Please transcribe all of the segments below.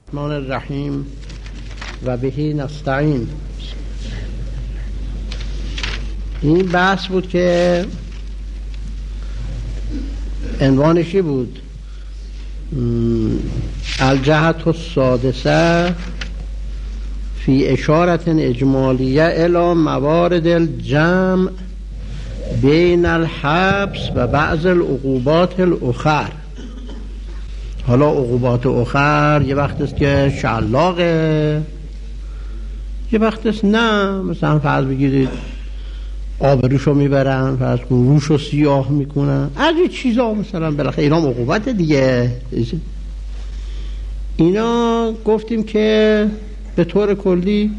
الرحمن الرحیم و بهی نستعین. این بحث بود که عنوانشی بود الجهت السادسه فی اشارت اجمالیه الی موارد الجمع بین الحبس و بعض العقوبات الاخر. حالا عقوبات اخر یه وقت است که شلاقه، یه وقت است نه، مثلا فرض بگیرید آبروشو میبرن، فرض کن روشو سیاه میکنن، از این چیزا مثلا بالاخره اینا عقوبت دیگه. اینا گفتیم که به طور کلی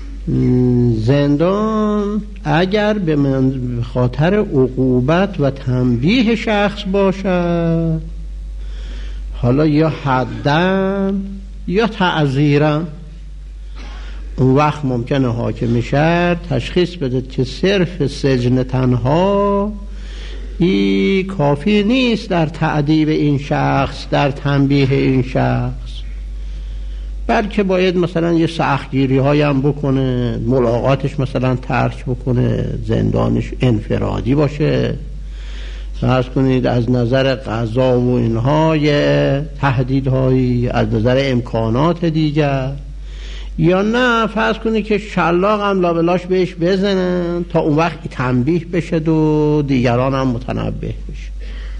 زندان اگر به خاطر عقوبت و تنبیه شخص باشد، حالا یا حدن یا تعزیرن، اون وقت ممکنه حاکم شهر تشخیص بده که صرف سجن تنها این کافی نیست در تعذیب این شخص، در تنبیه این شخص، بلکه باید مثلا یه سختگیری های هم بکنه، ملاقاتش مثلا ترک بکنه، زندانش انفرادی باشه، فرض کنید از نظر قضا و اینها یه تهدیدهایی، از نظر امکانات دیگر، یا نه فرض کنید که شلاق هم لابلاش بهش بزنن تا اون وقت تنبیه بشه و دیگران هم متنبه بشه.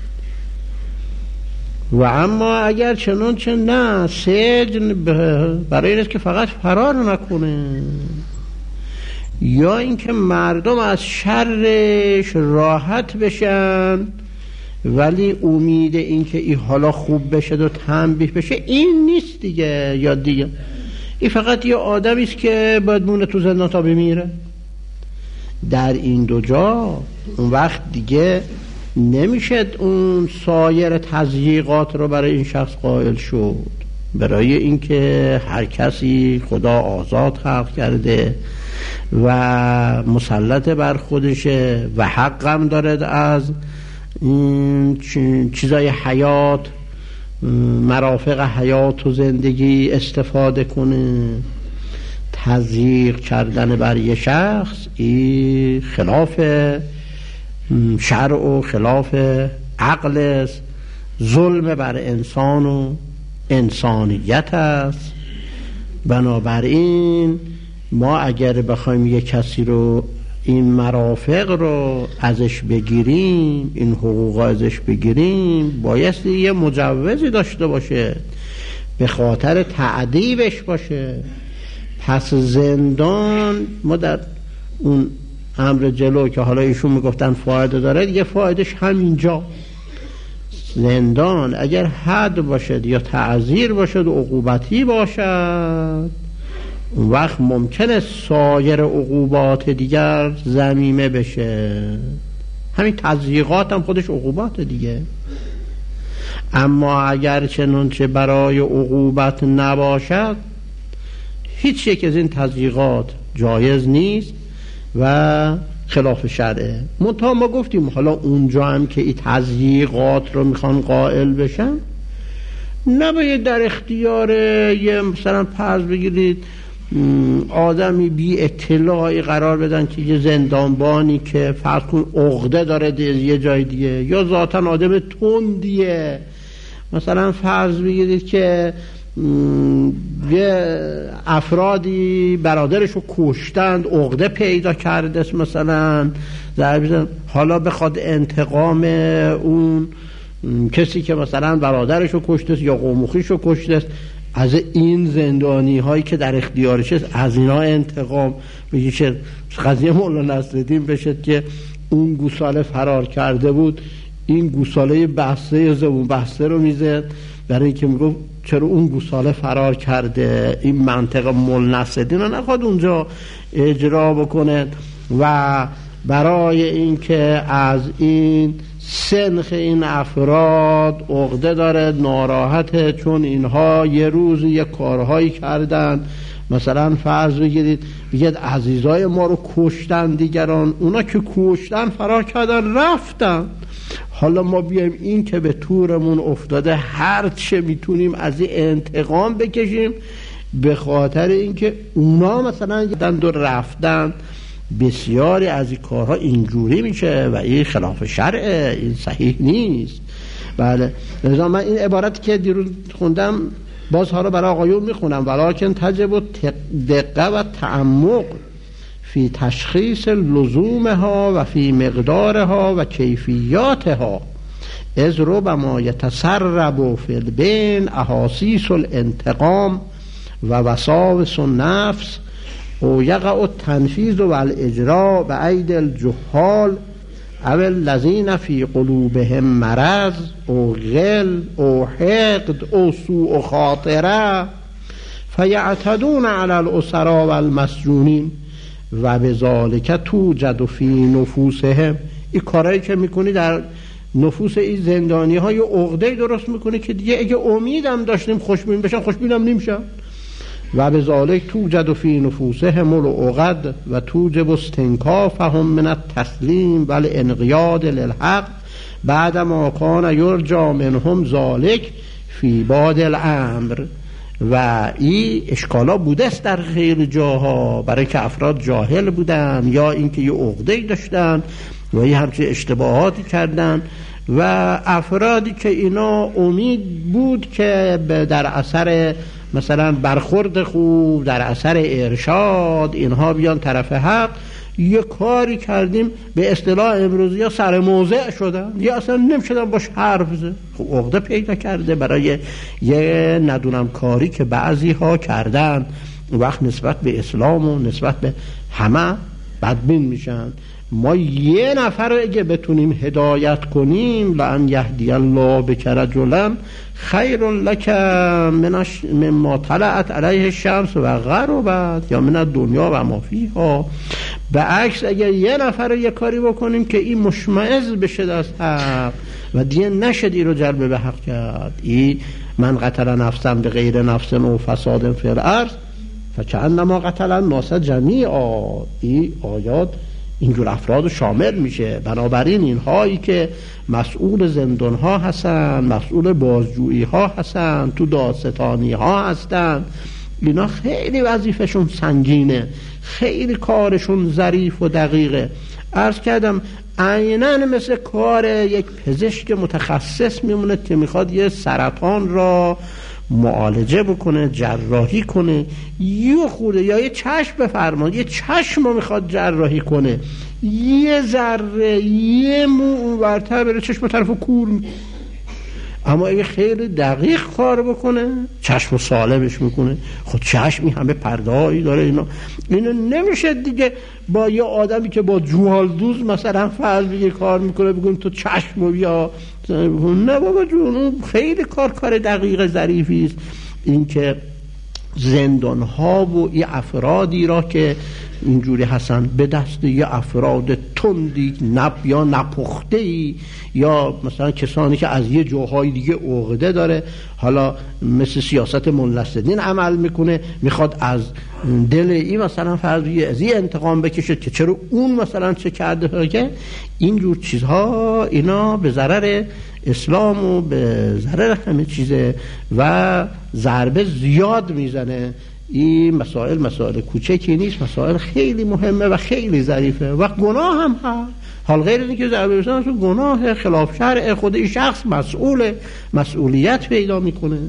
و اما اگر چنانچه نه، سجن برای این است که فقط فرار نکنه، یا اینکه مردم از شرش راحت بشن ولی امید اینکه این حالا خوب بشه و تنبیه بشه این نیست دیگه. یا دیگه این فقط یه آدمی است که باید مونه تو زندان تا بمیره. در این دو جا اون وقت دیگه نمیشه اون سایر تضییقات رو برای این شخص قائل شد، برای اینکه هر کسی خدا آزاد خلق کرده و مسلط بر خودشه و حقم داره از این چیزای حیات، مرافق حیات و زندگی استفاده کنه. تضییق کردن بر یه شخص این خلاف شرع و خلاف عقل است، ظلم بر انسان و انسانیت است. بنابراین ما اگر بخوایم یه کسی رو این مرافق رو ازش بگیریم، این حقوق ازش بگیریم، بایستی یه مجوزی داشته باشه، به خاطر تعذیبش باشه. پس زندان ما در اون امر جلو که حالا ایشون میگفتن فایده داره، دیگه فایدش همینجا. زندان اگر حد باشد یا تعزیر باشد و عقوبتی باشد، اون وقت ممکنه سایر عقوبات دیگر ضمیمه بشه. همین تضییقات هم خودش عقوبات دیگه. اما اگر چنانچه برای عقوبت نباشد، هیچ یک از این تضییقات جایز نیست و خلاف شرعه. منتها ما گفتیم حالا اونجا هم که این تضییقات رو میخوان قائل بشن، نباید در اختیار یه مثلا فرض بگیرید آدمی بی اطلاعی قرار بدن که یه زندانبانی که فرض کن عقده داره یه جای دیگه، یا ذاتاً آدم تندیه، مثلا فرض بگیرید که یه افرادی برادرشو کشتند، عقده پیدا کرده مثلا، حالا بخواد انتقام اون کسی که مثلا برادرشو کشته یا قومخیشو کشته از این زندانی هایی که در اختیارش است، از اینا انتقام بگیشه. قضیه مولانا نصرالدین بشه که اون گوساله فرار کرده بود، این گوساله بسته زبون بسته رو میزد، برای اینکه میگفت چرا اون گوساله فرار کرده. این منطق مولانا نصرالدین رو نخواد اونجا اجرا بکنه و برای اینکه از این سنخ این افراد عقده داره، ناراحته، چون اینها یه روز یه کارهایی کردن، مثلا فرض بگیرید بگید عزیزای ما رو کشتن دیگران، اونا که کشتن فرار کردن رفتن، حالا ما بیایم این که به تورمون افتاده هر چه میتونیم از این انتقام بکشیم، به خاطر اینکه اونا مثلا دند و رفتن. بسیاری از این کارها اینجوری میشه و این خلاف شرعه، این صحیح نیست. بله، لذا من این عبارت که دیروز خوندم باز ها رو برای آقایون میخونم: ولکن تجب دقه و تعمق فی تشخیص لزومها و فی مقدارها و کیفیاتها، از ربما یتسرب فی البین احاسیس الانتقام و وساوس النفس او یقع التنفیذ و الاجراء به اید الجهال او الذین فی قلوبهم مرض او غل او حقد او سوء خاطره فیعتدون علی الاسرى و المسجونین و بذالک توجد فی نفوسهم. این کارهایی که میکنی در نفوس این زندانی ها یه عقده درست میکنه که دیگه اگه امیدم داشتیم خوشبین بشن خوشبینم نمیشن. و بذالک توجد فی نفوسهم العقد و توجب استنکافهم من التسلیم و الانقیاد للحق بعد ما کان یرجی منهم ذالک فی باد الامر. و این اشکالا بوده است در خیلی جاها، برای که افراد جاهل بودن یا اینکه یه عقده‌ای داشتن و یه همچین اشتباهاتی کردن و افرادی که اینا امید بود که در اثر مثلا برخورد خوب، در اثر ارشاد اینها بیان طرف حق، یه کاری کردیم به اصطلاح امروزی ها سر موضع شدن یا اصلا نمیشدن باش حرف بزنن. خب عقده پیدا کرده برای یه ندونم کاری که بعضی ها کردن، وقت نسبت به اسلام و نسبت به همه بدبین میشن. ما یه نفر رو اگه بتونیم هدایت کنیم، لأن یهدی الله بک رجلا خیر لک مما طلعت علیه الشمس و غربت یا من الدنیا و ما فیها. به عکس اگر یه نفر رو یه کاری بکنیم که این مشمئز بشه از حق و دیگه نشد این رو جلب به حق کرد، این من قتل نفسم به غیر نفس و فساد فی الارض فکأنما قتل الناس جمیعا. این آیات اینجور افراد شامل میشه. بنابراین اینهایی که مسئول زندان ها هستن، مسئول بازجویی ها هستن، تو دادستانی ها هستن، اینا خیلی وظیفشون سنگینه، خیلی کارشون ظریف و دقیقه. عرض کردم عیناً مثل کار یک پزشک متخصص میمونه که میخواد یه سرطان را معالجه بکنه، جراحی کنه، یه خورده یا یه چشم بفرمان، یه چشم رو میخواد جراحی کنه، یه ذره یه مو اونورتر بره چشم طرف کور میکنه. اما اگه خیلی دقیق کار بکنه چشم سالمش میکنه. خود چشمی همه پرده‌ای داره، اینو نمیشه دیگه با یه آدمی که با جوالدوز مثلا فرض بگیر کار میکنه بگیم تو چشمو بیا. نه بابا جون، خیلی کار دقیق ظریفی است. این که زندان ها و یه افرادی را که اینجوری هستن به دست یه افراد تندی یا نپخته‌ای یا مثلا کسانی که از یه جاهای دیگه عقده داره، حالا مثل سیاست ملسدین عمل میکنه، میخواد از دل این مثلا فرضی از این انتقام بکشه که چرا اون مثلا چه کرده. که اینجور چیزها اینا به ضرر اسلام و به ضرر همه چیزه و ضربه زیاد میزنه. این مسائل کوچکی نیست، مسائل خیلی مهمه و خیلی ظریفه و گناه هم هست. حال غیر اینه که ضربه بزنن تو گناه خلاف شرع، خود این شخص مسئولیت پیدا میکنه.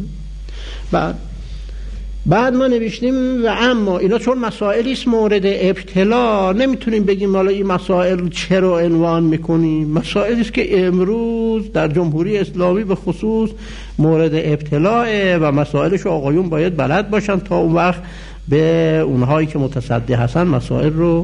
بعد ما نوشتیم و اما اینا چون مسائلی است مورد ابتلا، نمیتونیم بگیم حالا این مسائل چرا عنوان میکنیم. مسائلی است که امروز در جمهوری اسلامی به خصوص مورد ابتلاه و مسائلش آقایون باید بلد باشن تا اون وقت به اونهایی که متصدی هستن مسائل رو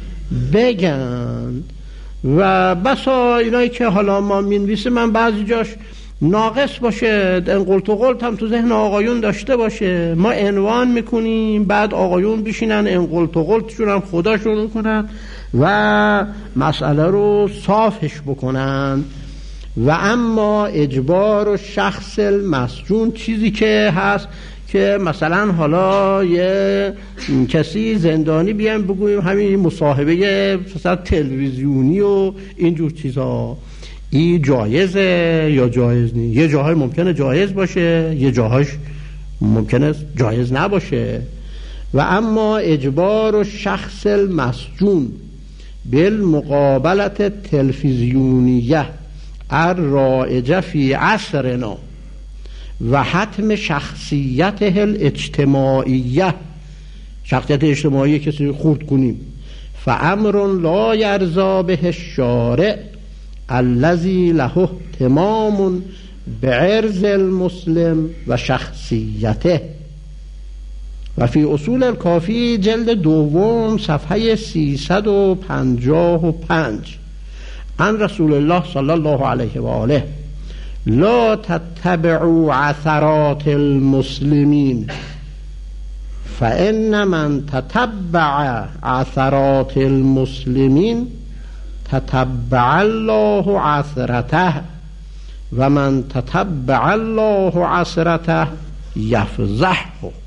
بگن. و بسا اینایی که حالا ما مینویسیم من بعضی جاش ناقص باشه، انقلت و قلت هم تو ذهن آقایون داشته باشه، ما عنوان میکنیم بعد آقایون بشینن انقلت و قلتشون هم خداشون کنن و مسئله رو صافش بکنن. و اما اجبار و شخص المسجون چیزی که هست که مثلا حالا یه کسی زندانی بیان بگویم همین مصاحبه مثلا تلویزیونی و اینجور چیزا، این جایزه یا جایز نیست. یه جاهای ممکنه جایز باشه، یه جاهاش ممکنه جایز نباشه. و اما اجبار شخص المسجون بالمقابلت تلویزیونیه الرائجه فی عصرنا و حتم شخصیته الاجتماعیه، شخصیت اجتماعی کسی خورد کنیم، فامر لا یرضا به الشارع الذی له اهتمام بعرض المسلم و شخصیته. و فی اصول الکافی جلد دوم صفحه 355 عن رسول الله صلی الله علیه و آله: لا تتبعوا عثرات المسلمین فإن من تتبع عثرات المسلمین تتبع الله عثرته و من تتبع الله عثرته یفضحه.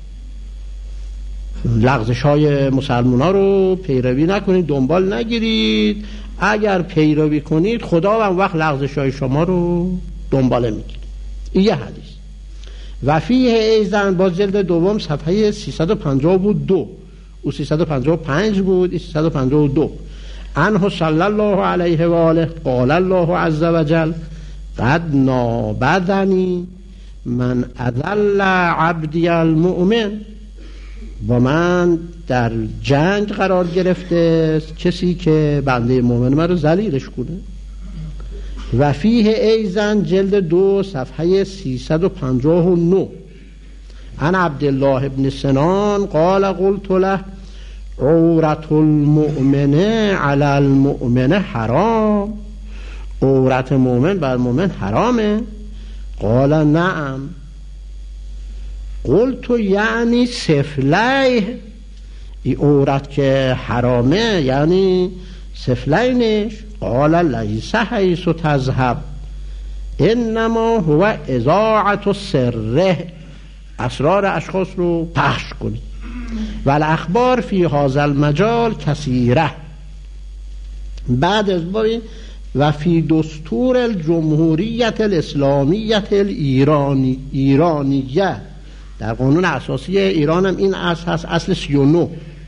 لغزش های مسلمان ها رو پیروی نکنید، دنبال نگیرید. اگر پیروی کنید خدا هم وقت لغزش های شما رو دنباله میگیره. این یه حدیث. و فیه ایزن با جلد دوم صفحه 352 او 355 بود، این 352 عنه صلی الله علیه و آله قال الله عز و جل: قد نابدنی من اذل عبدی المؤمن. با من در جنگ قرار گرفته کسی که بنده مؤمن من رو ذلیلش کنه. و فیه ایزن جلد 2 صفحه 359 عن عبدالله ابن سنان قال قلت له: عورت المؤمن علی المؤمن حرام. عورت مؤمن بر مؤمن حرامه؟ قال نعم. قلت یعنی سفلیه، این عورت که حرامه یعنی سفلینش؟ قال لیس حیث تذهب انما هو اذاعت سره، اسرار اشخاص رو پخش کنید. و الاخبار فی هذا المجال کثیره. بعد از بابی و فی دستور الجمهوریت الاسلامیت ایرانیه، در قانون اساسی ایران هم این اصل هست، اصل 39: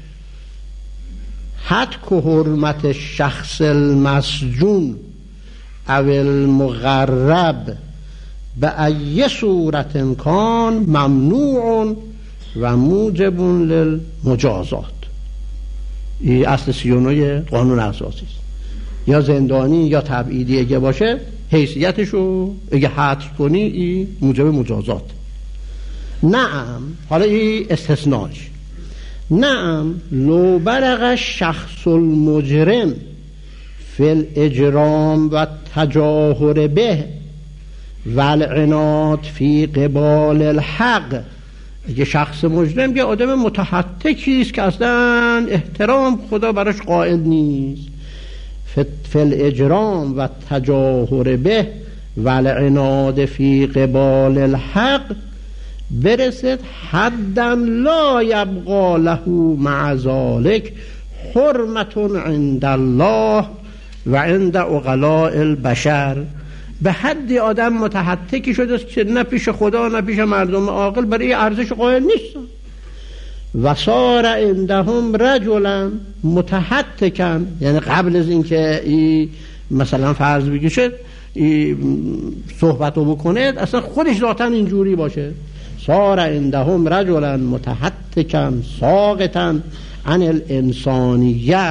حتک حرمت شخص المسجون او المغرب به ای صورت کان ممنوع و موجب للمجازات. این اصل 39 قانون اساسی است. یا زندانی یا تبعیدی اگه باشه حیثیتشو اگه حذف کنی این موجب مجازات. نعم، حالا این استثناش. نعم لو برق شخص المجرم فی الاجرام و تجاهر به و العناد فی قبال الحق. اگه شخص مجرم یه آدم متحتکی است که اصلا احترام خدا براش قائل نیست، فی الاجرام و تجاهر به و العناد فی قبال الحق، برسد حدا لا یبقى له مع ذلك حرمت عند الله و عند عقلاء البشر. به حدی آدم متحتکی شده است که نه پیش خدا نه پیش مردم عاقل برای ارزش قائل نیستن. و صار عندهم رجلا متحتکا، یعنی قبل از اینکه مثلا فرض بگیشه صحبتو بکنه اصلا خودش ذاتاً اینجوری باشه. صار عندهم رجلا متحتکا ساقطا عن الانسانیه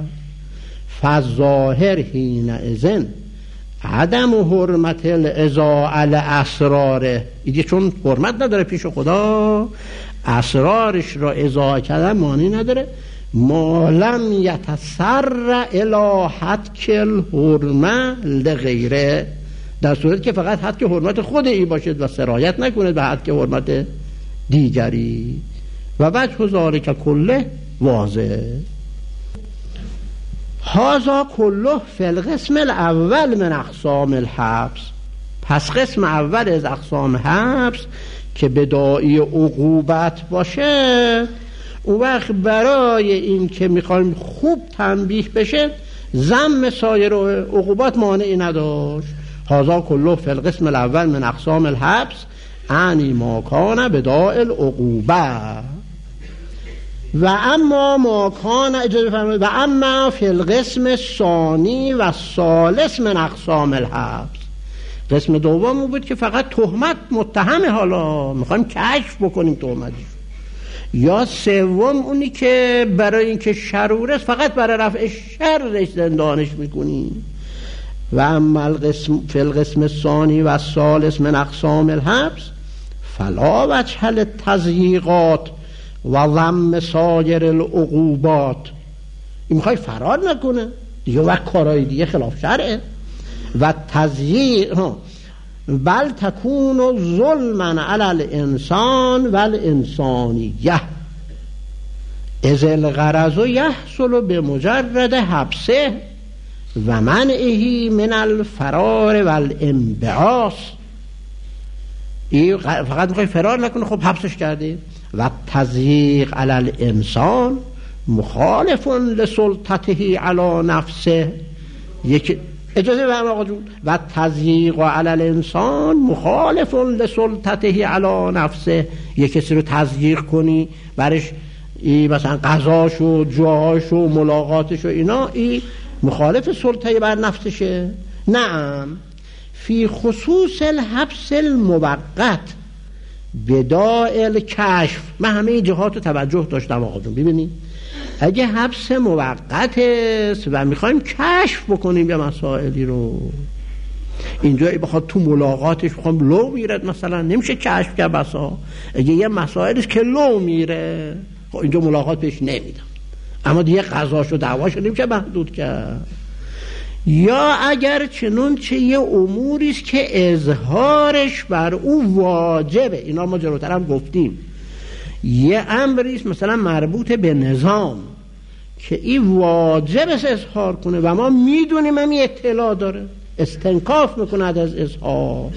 فالظاهر حینئذ عدم حرمت الاذاعه لاسراره. دیگه چون حرمت نداره پیش خدا، اسرارش را اذاعه کردن معنی نداره. ما لم یتسرع الی حتک الحرمه لغیره، در صورت که فقط حتک حرمت خود ای باشد و سرایت نکنه به حتک حرمت دیگری. و وجه ذالک کله واضح. هذا کله فی القسم الاول من اقسام الحبس. پس قسم اول از اقسام حبس که بداعی عقوبت باشه، اون وقت برای این که میخوایم خوب تنبیه بشه ذم سایر عقوبات مانعی نداشت. هذا کله فی القسم الاول من اقسام الحبس عنی ما کان بداء العقوبه. و اما ما کان، اجازه فرمایید، و اما فی القسم الثانی و الثالث من اقسام الحبس، قسم دوم بود که فقط تهمت متهمه، حالا میخوایم کشف بکنیم تهمتش. یا سوم اونی که برای اینکه شرور است فقط برای رفع شرش زندانش میکنیم. و اما القسم فی القسم الثانی و الثالث من اقسام الحبس فلا وجه للتضییقات و ضم سایر العقوبات. این میخوای فرار نکنه دیگه، وقت کارهای دیگه خلاف شرعه. و تضییق بل تکون ظلما علی الانسان و الانسانیه اذ الغرض یحصل بمجرد حبسه و منعه من الفرار و الانبعاث. این فقط میخوای فرار نکنه، خب حبسش کرده. و تضییق علی الانسان مخالف لسلطته علی نفسه. یک اجازه بفرمایید آقا جون. و تضییق علی الانسان مخالف لسلطته علی نفسه. یک کسی رو تضییق کنی برش مثلا قضاش و جاهاش و ملاقاتش و اینا، این مخالف سلطه بر نفسشه. نعم فی خصوص الحبس الموقت بداء الکشف. من همه جهات رو توجه داشتم آقا جون. ببینید اگه حبس موقت است و میخوایم کشف بکنیم یه مسائلی رو، اینجا بخواد تو ملاقاتش بخوام لو میرد مثلا نمیشه کشف کرد. بسا اگه یه مسائلی که لو میره خب اینجا ملاقات پیش نمیدم، اما دیگه قضاش و دعواش نمیشه محدود کرد. یا اگر چنانچه یه اموری است که اظهارش بر او واجبه، اینا ما جلوتر هم گفتیم. یه امری است مثلا مربوط به نظام که این واجب است اظهار کنه و ما میدونیم هم اطلاع داره، استنکاف میکنه از اظهار،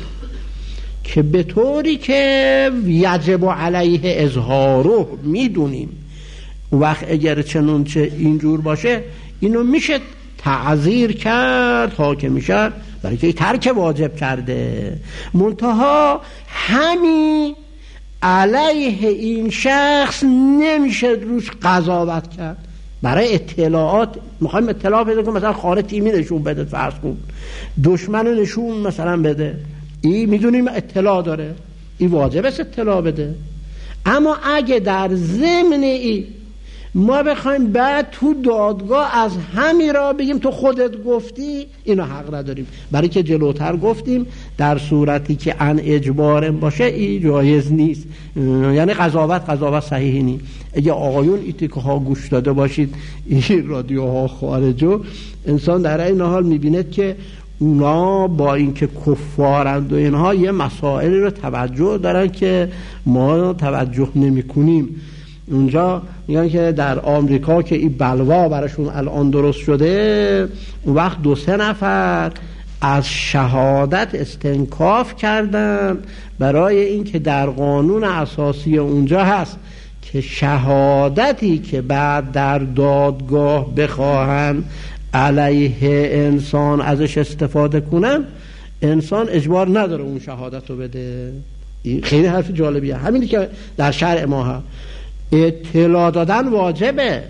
که به طوری که یجب علیه اظهاره میدونیم. وقت اگر چنانچه اینجور باشه اینو میشه تعذیر کرد، حاکم میشه برای که ترک واجب کرده. منتها همین علیه این شخص نمیشه روش قضاوت کرد. برای اطلاعات میخوایم اطلاع پیدا کنیم، مثلا خارج تیمی نشون بده، فرض کن دشمن نشون مثلا بده، این میدونیم اطلاع داره، این واجب است اطلاع بده. اما اگه در ضمن این ما بخوایم بعد تو دادگاه از همین را بگیم تو خودت گفتی، اینو حق نداریم. برای که جلوتر گفتیم در صورتی که ان اجبار باشه این جایز نیست، یعنی قضاوت صحیحی نیست. اگه آقایون ایتیکه ها گوش داده باشید این رادیوها خارجو، انسان در این حال میبیند که اونا با اینکه کفارند و اینها یه مسائلی رو توجه دارن که ما توجه نمی کنیم. اونجا میگن که در آمریکا که این بلوا براشون الان درست شده، اون وقت 2-3 نفر از شهادت استنکاف کردن برای اینکه در قانون اساسی اونجا هست که شهادتی که بعد در دادگاه بخواهن علیه انسان ازش استفاده کنن، انسان اجبار نداره اون شهادت رو بده. خیلی حرف جالبیه. همینی که در شرع ما هست، اطلاع دادن واجبه،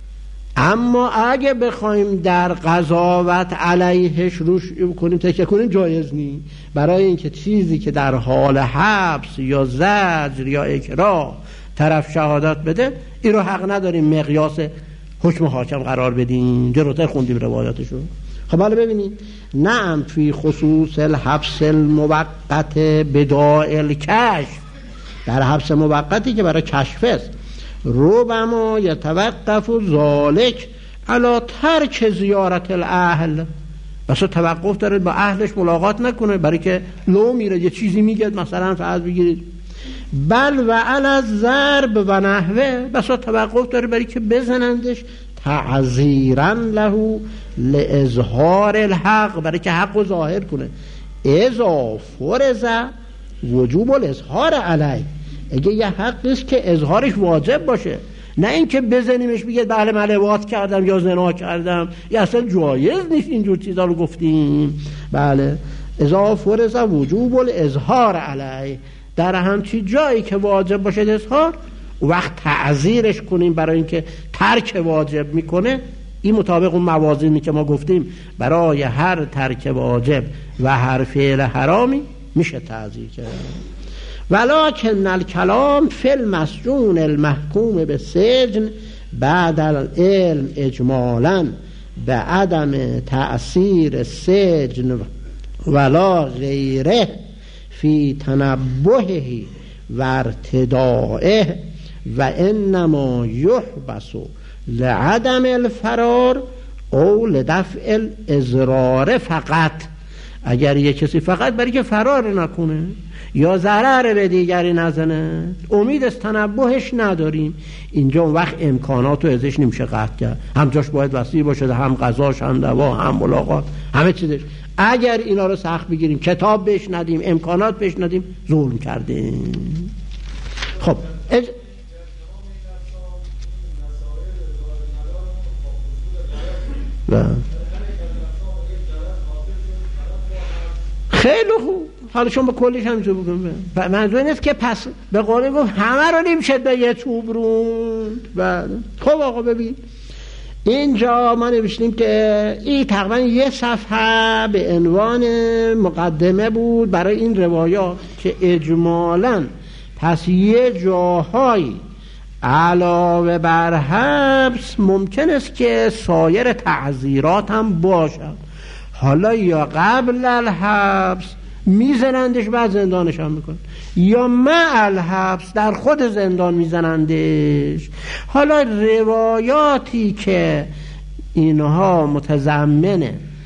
اما اگه بخوایم در قضاوت علیهش روش کنیم تکیه کنیم جایز نیست. برای اینکه چیزی که در حال حبس یا زجر یا اکراه طرف شهادت بده، این رو حق نداریم مقیاس حکم حاکم قرار بدیم. جلوتر خوندیم روایاتشو. خب حالا ببینید، نعم فی خصوص الحبس الموقت بداء الکشف، در حبس موقتی که برای کشف است، ربما یتوقف ذالک علی ترک زیارت الاهل، بس توقف داره با اهلش ملاقات نکنه برای که لو میره یه چیزی میگه مثلا فرض بگیرید، بل و علی الضرب و نحوه، بس توقف داره برای که بزنندش تعذیرا له لاظهار الحق، برای که حق رو ظاهر کنه. اذا فرض وجوب الاظهار علیه، اگه یه حق است که اظهارش واجب باشه، نه اینکه بزنیمش بگه بله من لواط کردم یا زنا کردم. این اصلا جایز نیست اینجور چیزا رو گفتیم. بله اذا فرض وجوب الاظهار علیه، در همچی جایی که واجب باشه اظهار، وقت تعذیرش کنیم برای اینکه ترک واجب میکنه. این مطابق اون موازینی که ما گفتیم برای هر ترک واجب و هر فعل حرامی میشه تعذیر کرد. ولکن الکلام فی المسجون المحکوم به سجن بعد العلم اجمالا به عدم تأثیر سجن ولا غیره فی تنبهه و ارتداعه و انما یحبس لعدم الفرار او لدفع الاضرار فقط. اگر یک کسی فقط برای که فرار نکنه یا ضرر به دیگری نزنه، امید از تنبهش نداریم، اینجا اون وقت امکانات رو ازش نمیشه قطع کرد. هم جاش باید وسیع باشه، هم غذاش، هم دوا، هم ملاقات، همه چیزش. اگر اینا رو سخت بگیریم، کتاب بهش ندیم، امکانات بهش ندیم، ظلم کردیم. خب خیلی خوب. حالا شما به کلیش همینجور بکنم. منظور نیست که پس به قولی گفت همه رو نمیشه به یه چوب روند. خب آقا ببین اینجا ما نوشتیم که این تقریبا یه صفحه به عنوان مقدمه بود برای این روایات که اجمالاً پس یه جاهایی علاوه بر حبس ممکن است که سایر تعزیرات هم باشد. حالا یا قبل الحبس میزنندش بعد زندانش هم میکن، یا مع الحبس در خود زندان میزنندش. حالا روایاتی که اینها متضمن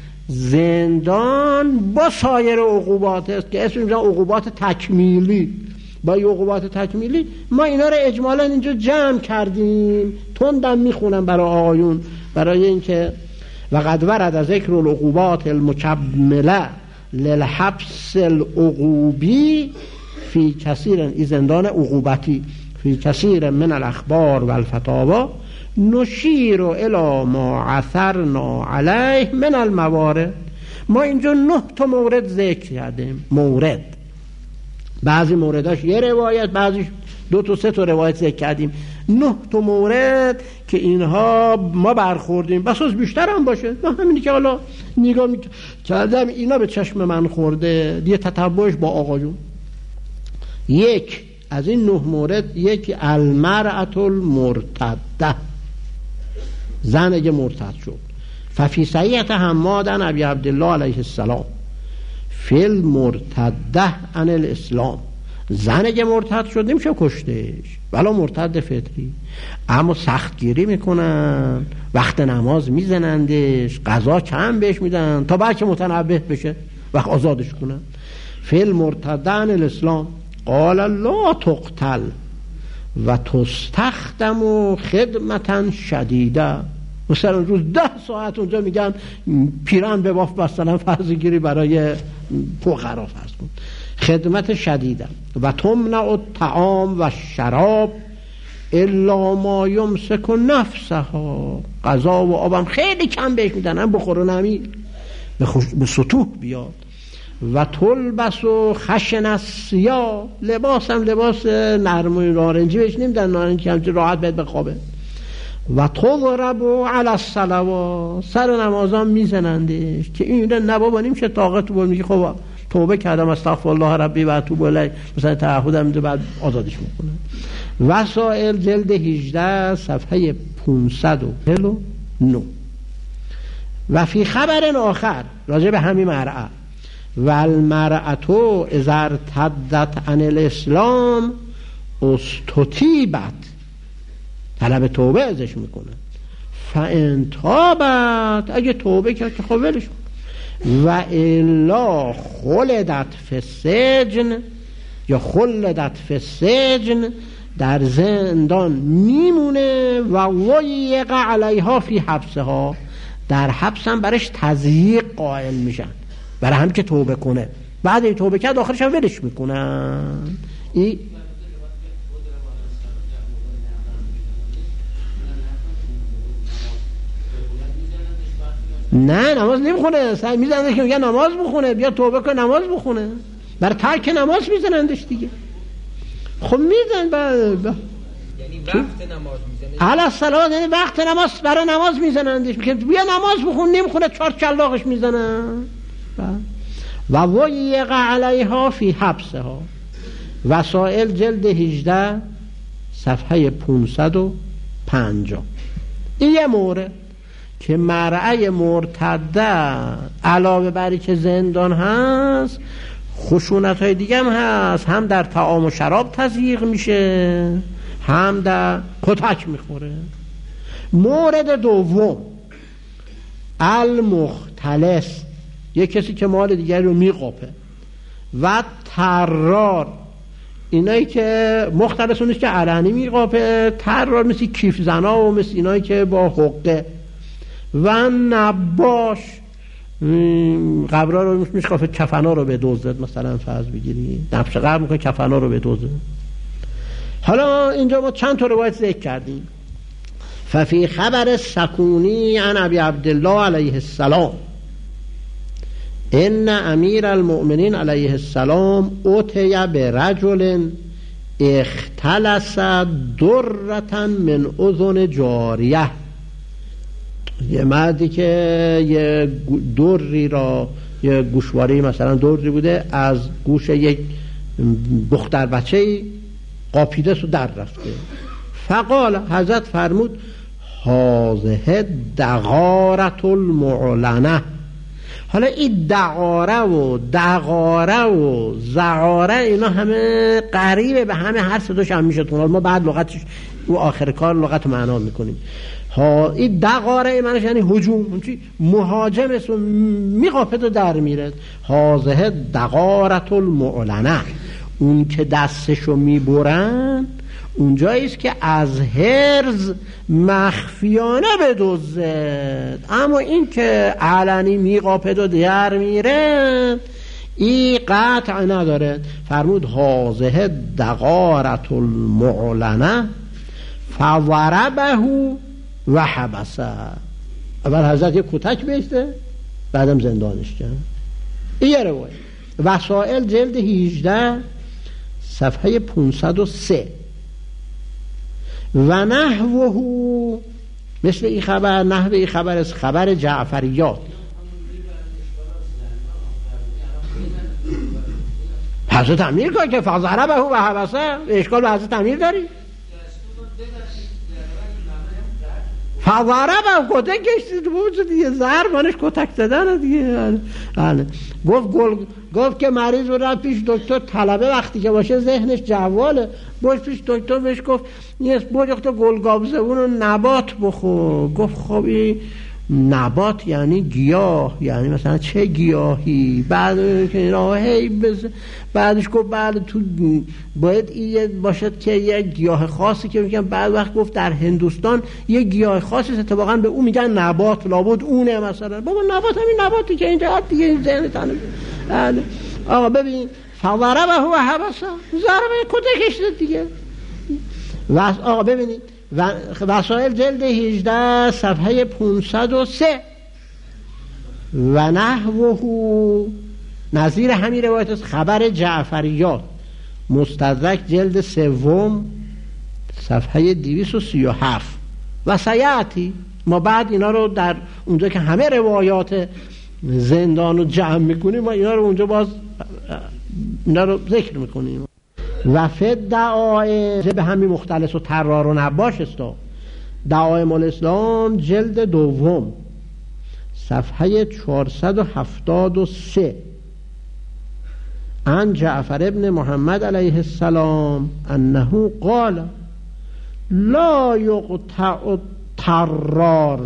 زندان با سایر عقوبات است که اسم میذارن عقوبات تکمیلی، با این عقوبات تکمیلی ما اینا رو اجمالا اینجا جمع کردیم. تندم میخونم برای آقایون برای اینکه وقد ورد ذکر العقوبات المکمله للحبس العقوبی فی کثیر، این زندان عقوبتی، فی کثیر من الاخبار و الفتاوا نشیر الی ما عثرنا علیه من الموارد. ما اینجا 9 تا مورد ذکر کردیم. مورد بعضی مورداش یه روایت، بعضیش 2 تا 3 تا روایت ذکر کردیم. 9 تا مورد که اینها ما برخوردیم، بس از بیشتر هم باشه. من همینی که حالا نگاه کردم اینا به چشم من خورده، یه تتبعش با آقایون. یک از این 9 مورد، یک المرأة المرتده، زن اگه مرتد شد، ففی صحیحة حماد عن ابی عبدالله علیه السلام فی المرتده عن الاسلام. زن اگه مرتد شد نمیشه کشتش، ولی مرتد فطری، اما سختگیری میکنن، وقت نماز میزنندش، غذا کم بهش میدن تا بعد که متنبه بشه وقت آزادش کنن. فی المرتده عن الاسلام قال لا تقتل و تستخدم خدمتا شدیده. مثلا روز 10 ساعت اونجا میگن پیرن به باف مثلا فرضگیری برای فقرا فرض کن، خدمت شدیده. و تمنع الطعام و شراب الا ما یمسک نفسها، غذا و آبم خیلی کم بهش میدن، هم بخوره نمی به سطوح بیاد. و تلبس و خشن الثیاب، لباس هم لباس نرم و نارنجی بهش نمیدن، نارنجی هم راحت باید بخوابه. و تضرب علی الصلوات، سر نمازان میزنندش که این نبابا نمیشه طاقت بود، میگه خب توبه کردم استغفر الله ربی و اتوب الیه، مثلا تعهدم میده بعد آزادش میکنه. وسائل جلد 18 صفحه 549. و فی خبر آخر راجع به همین مرأة، و المرأة اذا ارتدت عن الاسلام استتیبت، طلب توبه ازش میکنه. فان تابت، اگه توبه کرد که خب ولش کن. و الا خلدت فی السجن، یا خلدت فی السجن، در زندان میمونه. و ویق علیها فی حبسها، در حبس هم برش تضییق قائل میشن، برای هم که توبه کنه. بعد این توبه کرد آخرش هم ولش میکنن. این نه نماز نمیخونه، سعی میزنه که میگه نماز بخونه، بیا توبه کن نماز بخونه، برای ترک نماز میزنندش دیگه. خب میزن یعنی وقت نماز میزنه علی الصلاه، یعنی وقت نماز برای نماز میزنندش، میگه بیا نماز بخون، نمیخونه چهار چلاقش میزنن. و ویق علیها فی حبسها، وسائل جلد 18 صفحه 550. این یه مورد که مرعی مرتده علاوه بری که زندان هست خشونت های دیگه هم هست، هم در طعام و شراب تضییق میشه، هم در کتک میخوره. مورد دوم المختلس، یه کسی که مال دیگری رو میقاپه، و طرار، اینایی که مختلسونش که علنی میقاپه، طرار مثل کیف زنا و مثل اینایی که با حقه، و نباش، قبرها رو میشکافه، کفنا رو به دوزد، مثلا فرض بگیری نبش قبر میکنه کفنا رو به دوزد. حالا اینجا ما چند تا روایت ذکر کردیم. ففی خبر سکونی عن ابی عبدالله علیه السلام ان امیر المؤمنین علیه السلام اتی برجل اختلس درة من اذن جاریه، یه مردی که یه دری را، یه گوشواره مثلا دری بوده، از گوش یک دختر بچه قاپیده سو در رفته. فقال، حضرت فرمود هذه دغارة المعلنه. حالا این دغاره و زغاره اینا همه قریبه به همه، هر سه دوش هم میشه تون، ما بعد لغتش و آخر کار لغت معنا میکنیم. ها این دغاره معنیش یعنی هجوم، مهاجم است و میقاپد و در میره. هذه دغارة المعلنه، اون که دستشو میبرن اونجاییست که از حرز مخفیانه بدزد، اما این که علنی میقاپد و در میره این قطع نداره. فرمود هذه دغارة المعلنه فضربه و حبسه. اول حضرت یک کتک بهشته، بعدم زندانش کرد. این یه روایت. وسائل جلد 18 صفحه 503. و نحوه، مثل این خبر، نحوه این خبر از خبر جعفریات. حضرت امیر که فضربه و حبسه، اشکال به حضرت امیر داری؟ فضربه کتک کشتی تو بود دیگه، ضربانش کتک زدن دیگه. گفت که مریض رو رفت پیش دکتر، طلبه وقتی که باشه ذهنش جواله، باش پیش دکتر بهش گفت برو دکتر گلگاب زبون و نبات بخور. گفت خب این نبات یعنی گیاه، یعنی مثلا چه گیاهی؟ بعد بعدش گفت بعد تو باید این باشد که یه گیاه خاصی که میگن، بعد وقت گفت در هندوستان یه گیاه خاصی اتفاقا به اون میگن نبات، لابد اونه مثلا. بابا نبات همین نباتی که اینجا دیگه این ذهن تنه. آقا ببین فضربه و حبسه، ضربه کتکش داد دیگه. آقا ببینید وسائل جلد 18 صفحه 503. و نحوه، نظیر همین روایت است خبر جعفریات، مستدرک جلد 3 صفحه 237. و سیاتی، ما بعد اینا رو در اونجا که همه روایات زندان رو جمع میکنیم، ما اینا رو اونجا باز اینا رو ذکر میکنیم. و فد دعای به همین مختلس و طرار و نباش است. دعایم الاسلام جلد 2 صفحه 473. عن جعفر ابن محمد علیه السلام انه قال لا یقطع الطرار.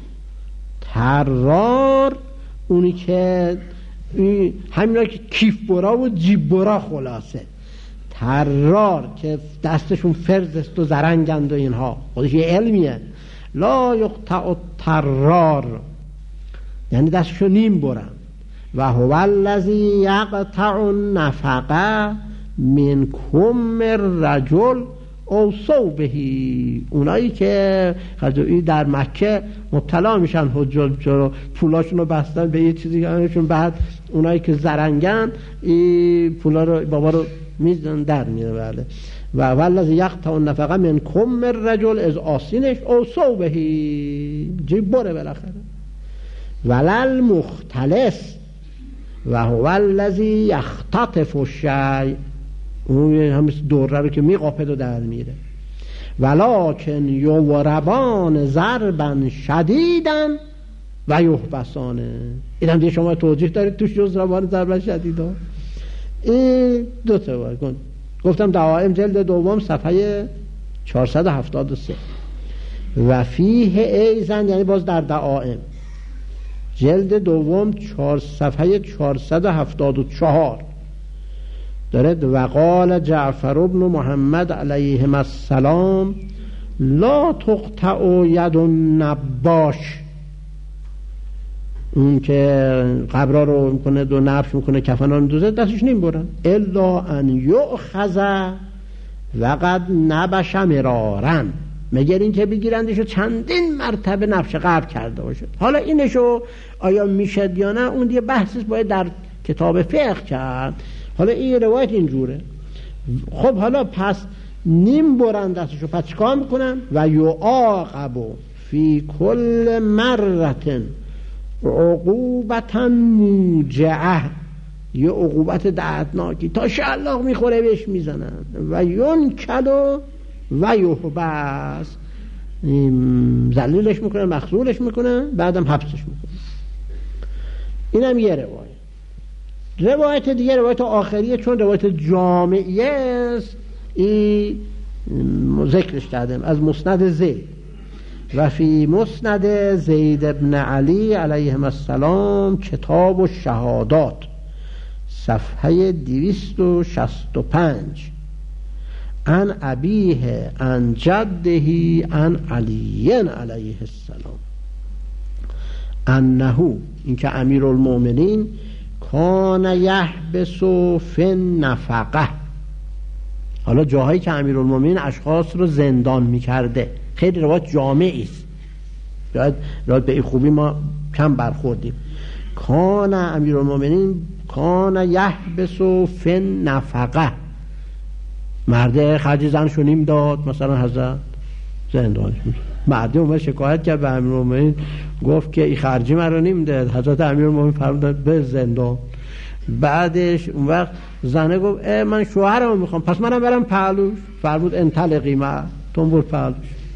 طرار اونی که همینا که کیف برا و جیب برا، خلاصه طرار که دستشون فرز است و زرنگند و اینها، خودش یه علمیه. لا یقطع الطرار یعنی دستشو نیم برن. و هو الذی یقطع النفقه من کم الرجل اوصوا بهی، اونایی که در مکه مبتلا میشن حجاج رو پولاشون رو بستن به یه چیزی چون بعد اونایی که زرنگن پولا رو بابا رو میزن در میره. بله و والذی یقطع النفقه من کم الرجل از آسینش اوصوا بهی جیب بره بالاخره. ولل مختلس و هو الذی یختطف الشیء، اون همین دوره رو که میقاپد و در میره. ولکن یضربان ضربا شدیدا و یحبسانه، این هم دیگه شما توضیح دارید توش یضربان ضربا شدیدا. این دو تا گفتم دعائم جلد دوم صفحه 473 و فیه ایزن، یعنی باز در دعائم جلد دوم صفحه 474 دارد وقال جعفر ابن محمد علیهم السلام لا تقطع ید النباش، اون که قبرا رو میکنه دو نبش میکنه کفنا رو میدوزه دستش نمیبرن الا ان یؤخذ وقد نبش مرارا، مگر این که بگیرندشو چندین مرتبه نبش قبر کرده باشه. حالا اینشو آیا میشد یا نه اون دیگه بحثش باید در کتاب فقه کرد. حالا این روایت اینجوره. خب حالا پس نیم برن دستشو، پس چیکار میکنن؟ و یعاقب فی کل مرة عقوبتا موجعه، یه عقوبت دردناکی تا شلاق میخوره بهش میزنن. و ینکل و یحبس، ذلیلش میکنن مخذولش میکنن بعدم حبسش میکنن. اینم یه روایت دیگه روایت آخریه چون روایت جامعیه است این ذکرش کردم از مسند زید و فی مسند زید ابن علی علیهم السلام کتاب الشهادات صفحه 265 عن ابیه عن جده عن علی علیه السلام انه، اینکه امیرالمؤمنین کان یحبس فی النفقه. حالا جاهایی که امیرالمؤمنین اشخاص رو زندان میکرده خیلی روایت جامعی است، باید به این خوبی ما کم برخوردیم. کان امیرالمؤمنین کان یحبس فی النفقه، مرد خرج زنشو نیم داد، مثلا حضرت زندانش میشه. مرده اومد شکایت کرد به امیرالمؤمنین گفت که این خرجی مرا نیم داد، حضرت امیرالمؤمنین فرمودن به زندان. بعدش اون وقت زنه گفت من شوهرمو میخوام پس منم برم پهلوش. فرمود انطلقی ما، تو برو پهلوش.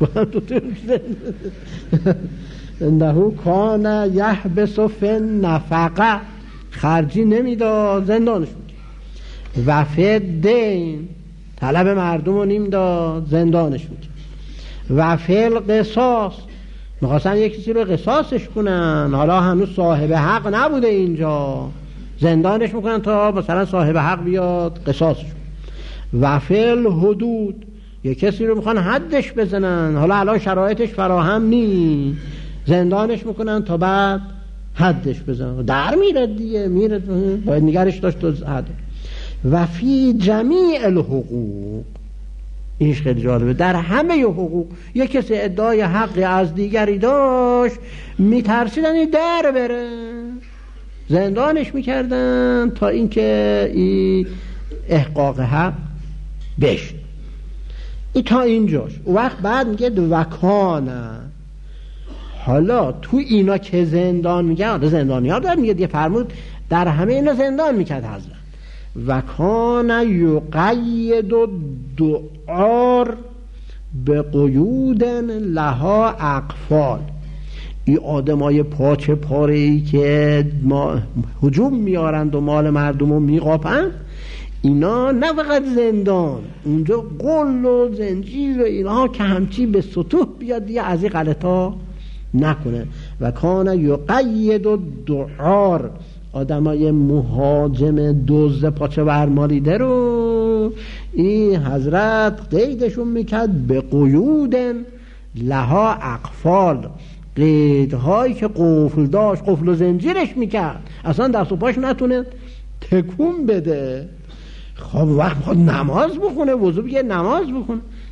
انه کان یحبس فی النفقه، خرجی نمیداد زندانش میشه. و فی دین، طلب مردم رو نیم داد زندانش میشه. و فی القصاص، میخواستن یک کسی رو قصاصش کنن، حالا هنوز صاحب حق نبوده اینجا، زندانش میکنن تا مثلا صاحب حق بیاد قصاصش کنن. و فی الحدود، یک کسی رو میخوان حدش بزنن، حالا الان شرایطش فراهم نی، زندانش میکنن تا بعد حدش بزنن. در میره دیگه، میره باید نگرش داشت تو حد. و فی جمیع الحقوق، اینش خیلی جالبه، در همه حقوق یک کسی ادعای حقی از دیگری داشت میترسیدن این در بره، زندانش میکردن تا اینکه این احقاق حق بشه. این تا اینجاش. وقت بعد میگه وکانه، حالا تو اینا که زندان میگه، حالا زندانی ها دار میگه دیگه، فرمود در همه اینا زندان میکرد حضرت. وکان یقید الدعار به قیود لها اقفال، این آدمای پاچه پاره‌ای که هجوم میارند و مال مردم رو میقاپند، اینا نه فقط زندان، اونجا قل و زنجیر و اینها که همچی به سطوح بیاد دیگه از این غلطا نکنه. و کان یقید الدعار، آدمای مهاجم دزد پاچه ورمالیده رو این حضرت قیدشون میکرد به قیود لها اقفال، قیدهایی که قفل داشت، قفل و زنجیرش میکرد اصلا دست و پاش نتونه تکون بده. خب وقت نماز بخونه، وضو بگه نماز بخونه،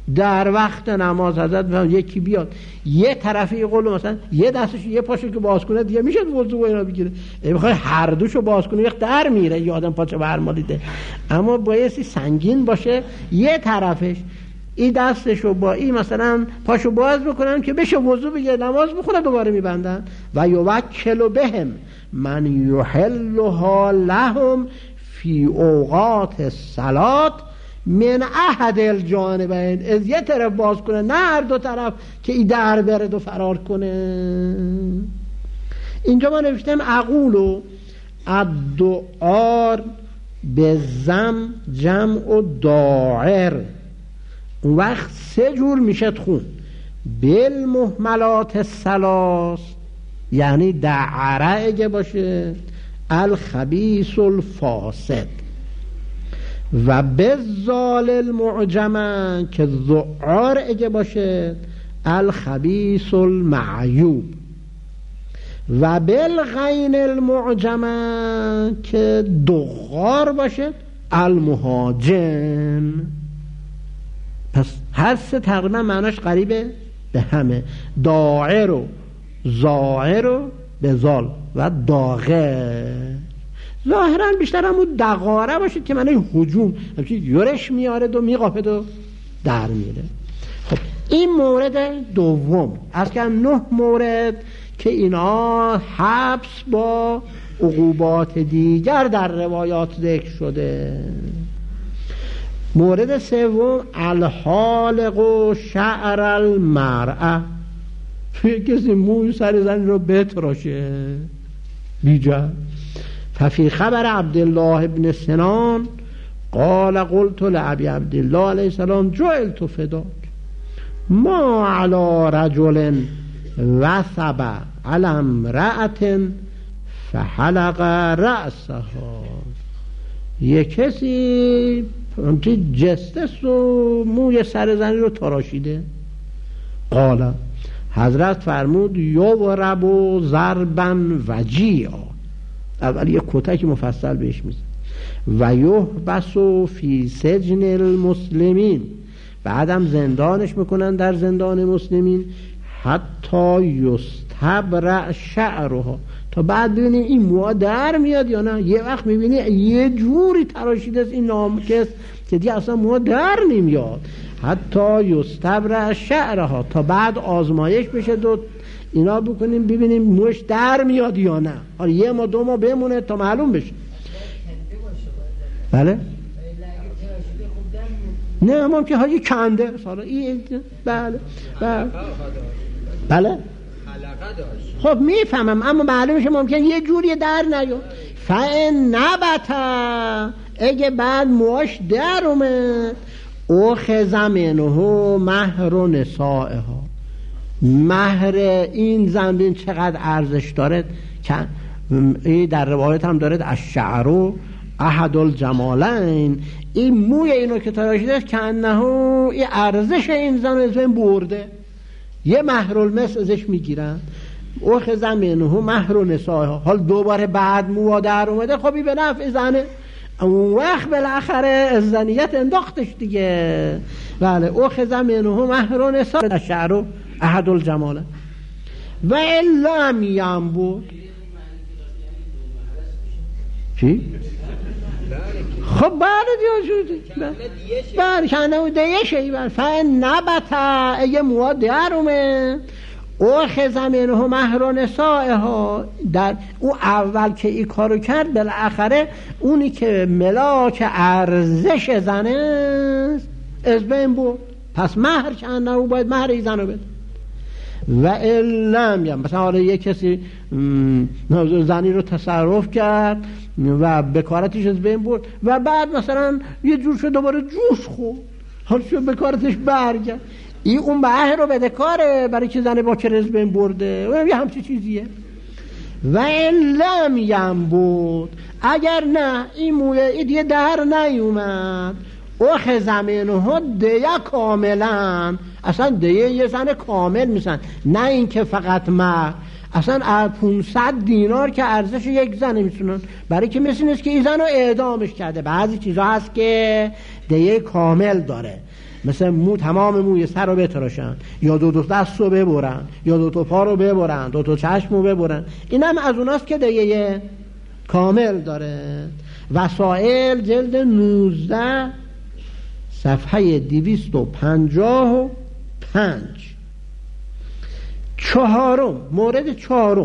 در وقت نماز حضرت یکی بیاد یه طرفی قول مثلا یه دستش یه پاشو که باز کنه دیگه میشه وضو و اینا بگیره، میخوای هر دوشو باز کنه یک در میره، یه آدم پاچه برمالیده، اما بایستی سنگین باشه یه طرفش، این دستشو با این مثلا پاشو باز بکنن که بشه وضو بگیره نماز بخونه، دوباره میبندن. و یوکل بهم من یحلها لهم فی اوقات الصلاه من احد الجانبین، از یه طرف باز کنه نه هر دو طرف که این در برد و فرار کنه. اینجا ما نوشتم اقولو الدعار به زم جمع و داعر، اون وقت 3 جور میشه خون، بالمهملات الثلاث یعنی دعره اگه باشه، الخبیث الفاسد، و بالزال المعجمه که ذعار اگه باشه، الخبیث المعیوب، و بالغین المعجمه که دغار باشه، المهاجم. پس هر 3 تقریبا معناش قریبه به همه، داعر و زائر و بزال و داغه. ظاهرا بیشتر همون دغاره باشه که معنی هجوم، یورش میاره و میقاپد و در میره. خب این مورد دوم از که 9 مورد که اینا حبس با عقوبات دیگر در روایات ذکر شده. مورد سوم الحالق و شعر المرأه، کسی موی سر زن رو بتراشه بیجا. ففی خبر عبدالله ابن سنان قال قلت لعبی عبدالله علیه السلام جعلت فداک ما علی رجل وثب علی امرأة فحلق رأسها، یک کسی جستس و موی سر زنی رو تراشیده. قال حضرت فرمود یضرب ضربا وجیعا، اول یک کتک مفصل بهش میزن، و یحبس فی سجن المسلمین، بعدم زندانش میکنن در زندان مسلمین، حتی یستبرأ شعرها، تا بعد ببینیم این موها در میاد یا نه. یه وقت میبینی یه جوری تراشیده است این نامکس که دیگه اصلا موها در نمیاد. حتی یستبرأ شعرها، تا بعد آزمایش بشه دو اینا بکنیم ببینیم موش در میاد یا نه. حالا 1 ماه 2 ماه بمونه تا معلوم بشه. بله نه ممکن ها یه کنده سالا بله بله خب میفهمم، اما معلوم میشه ممکن یه جوری در نیاد. فان نبت، اگه بعد موش در اومد، اخذ منه مهر نسائها، مهر این زن بین چقدر ارزش داره که در روایت هم داره الشعر احد الجمالین، این موی اینو که تراشیده است که انه این ارزش این زن از بین برده، یه مهر المس ازش میگیرن. اخذ منه مهر نسائها، حال دوباره بعد موها در اومده، خبی به نفع زنه، اون وقت بالاخره از زنیت انداختش دیگه. بله اخذ منه مهر نسائها الشعر احد الجمال و الا ینبت. چی؟ خب بله دیگه کنه دیگه شیبن فان نبت، اگه موها در اومد، اخذ منه مهر نسائها، در او اول که این کارو کرد بالاخره اونی که ملاک ارزش زنه از بین بود، پس مهر کنه او باید مهر ای زنو بده. و علم یعنی مثلا حالا یک کسی زنی رو تصرف کرد و بکارتش از بین برد و بعد مثلا یه جور شد دوباره جوش خورد، حالا شد بکارتش برگرد، این اون مهر رو بده کاره برای که زن با کرز بین برده، و یه همچی چیزیه. و علم ینبت، اگر نه این مویه دیگه در نیومد، اخذ منه دیه کاملا، اصلا دیه یه زن کامل میسن، نه این که فقط مهر، اصلا 500 دینار که ارزش یک زن میسونن، برای که مثل نیست که این زن رو اعدامش کرده. بعضی چیزا هست که دیه کامل داره، مثل تمام موی سر رو بتراشن، یا دو دست رو ببرن، یا دو پا رو ببرن، دو چشم رو ببرن. این هم از اوناست که دیگه کامل داره. وسائل جلد 19 صفحه 255. مورد چهارم،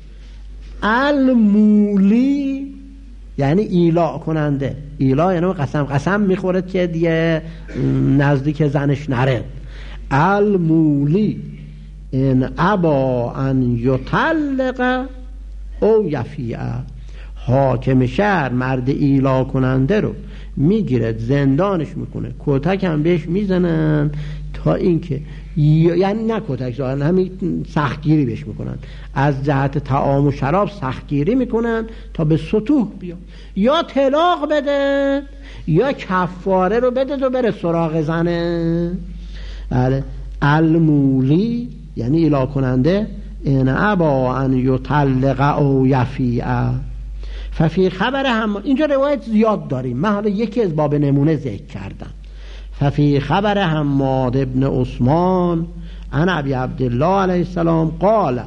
المولی یعنی ایلا کننده. ایلا یعنی قسم میخوره که دیگه نزدیک زنش نره. المولی ان ابا ان یطلق او یفیع. حاکم شهر مرد ایلا کننده رو میگیره، زندانش میکنه، کتک هم بهش میزنن تا اینکه یعنی نه کتک زدن، همین سختگیری بهش میکنن، از جهت طعام و شراب سختگیری میکنن تا به سطوح بیاد، یا طلاق بده یا کفاره رو بده و بره سراغ زنه. بله. المولی یعنی ایلا کننده، ان ابا ان یطلق او یفیع. ففی خبر هم اینجا روایت زیاد داریم، من حالا یکی از باب نمونه ذکر کردم. ففی خبر حماد ابن عثمان عن ابی عبدالله علیه السلام قال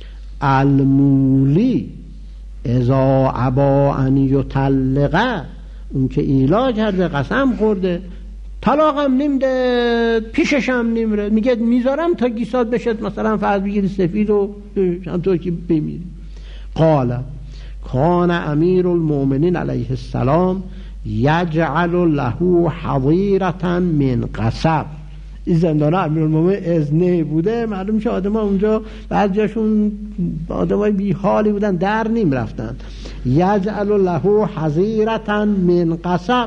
المولی اذا ابا ان یطلق، اون که ایلا کرده قسم خورده طلاقم نمیده، پیشش هم نمیره، میگه میذارم تا گیسات بشد، مثلا فرض بگیری سفید و همطور که بمیری. قال کان امیر المؤمنین علیه السلام یجعل له حظیرة من قصب. این زندانه امیر المؤمنین ازنه بوده، معلوم میشه آدم ها اونجا بعضیاشون آدم های بی حالی بودن، در نیم رفتن. یجعل له حظیرة من قصب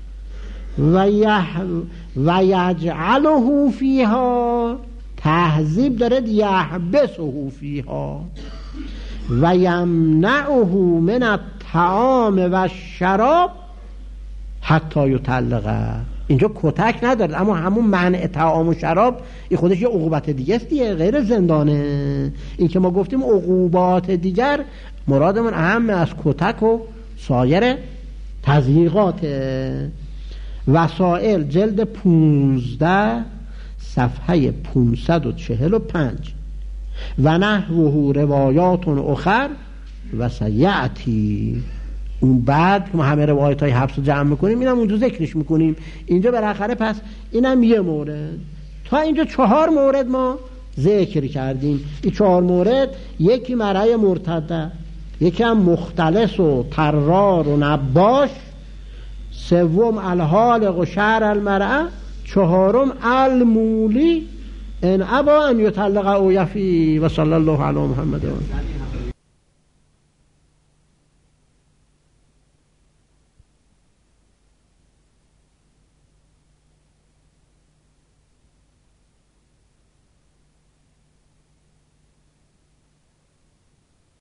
و یجعله فیها، تهذیب دارد، یحبسه فیها و یمنعه من الطعام و الشراب حتی یطلقه. اینجا کتک ندارد، اما همون منع طعام و شراب این خودش یه عقوبت دیگه است دیگه، غیر زندانه. این که ما گفتیم عقوبات دیگر، مرادمون اهم از کتک و سایر تضییقات. وسائل جلد 15 صفحه 545. و نحوه روایات اخر و سیعتی. اون بعد که ما همه روایت های حبس رو جمع میکنیم اینم اونجا ذکرش میکنیم، اینجا بالاخره پس اینم یه مورد. تا اینجا 4 مورد ما ذکر کردیم. این 4 مورد، یکی مرعی مرتده، یکی هم مختلس و طرار و نباش، سوم الحالق و شعر المرعه، 4م المولی ان ابا ان یطلق او یفی. و صلی الله علی محمد.